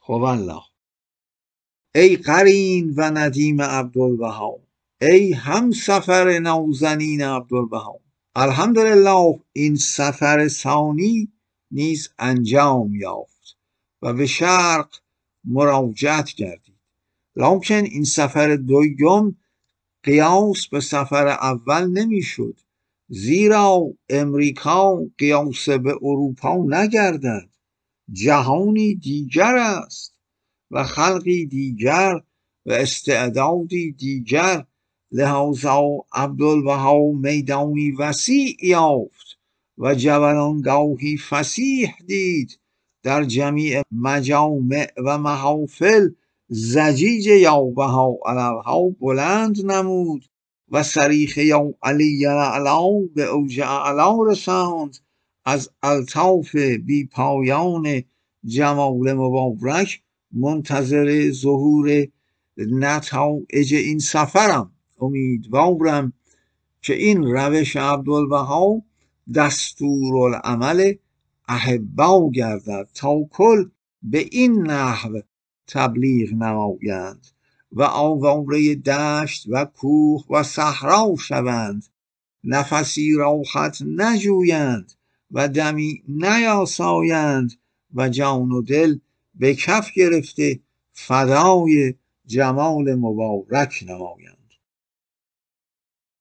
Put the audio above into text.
الله. ای قرین و ندیم عبدالبها، ای هم سفر نازنین عبدالبها. الحمدلله این سفر ثانی نیز انجام یافت و به شرق مراجعت گردید. لکن این سفر دوم قیاس به سفر اول نمیشد، زیرا امریکا قیاس به اروپا نگردد. جهانی دیگر است و خلقی دیگر و استعدادی دیگر. لذا عبدالبها میدانی وسیع یافت و جولانگاهی فسیح دید. در جمیع مجامع و محافل زجیج یا بها علوها بلند نمود و صریخ یا علی الاعلی به اوج اعلا رساند. از الطاف بی پایان جمال مبارک منتظر ظهور نتایج این سفرم. امیدوارم که این روش عبدالبها دستورالعمل احبا گردد تا کل به این نحو تبلیغ نمایند و آواره دشت و کوه و صحرا شوند، نفسی راحت نجویند و دمی نیاسایند و جان و دل به کف گرفته فدای جمال مبارک نمایند.